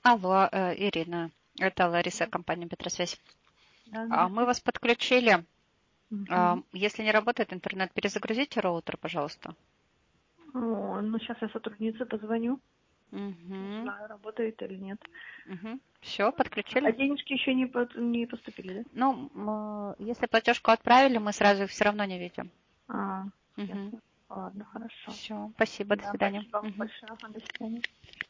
Алло, Ирина, это Лариса, компания Петросвязь. Да, Мы вас подключили. Угу. Если не работает интернет, перезагрузите роутер, пожалуйста. Ну, сейчас я сотруднице позвоню. Угу. Не знаю, работает или нет. Угу. Все, подключили. А денежки еще не поступили, да? Ну, если платежку отправили, мы сразу их все равно не видим. Ясно. Угу. Ладно, хорошо. Все, спасибо, до Да, свидания. спасибо вам Угу. большое. До свидания.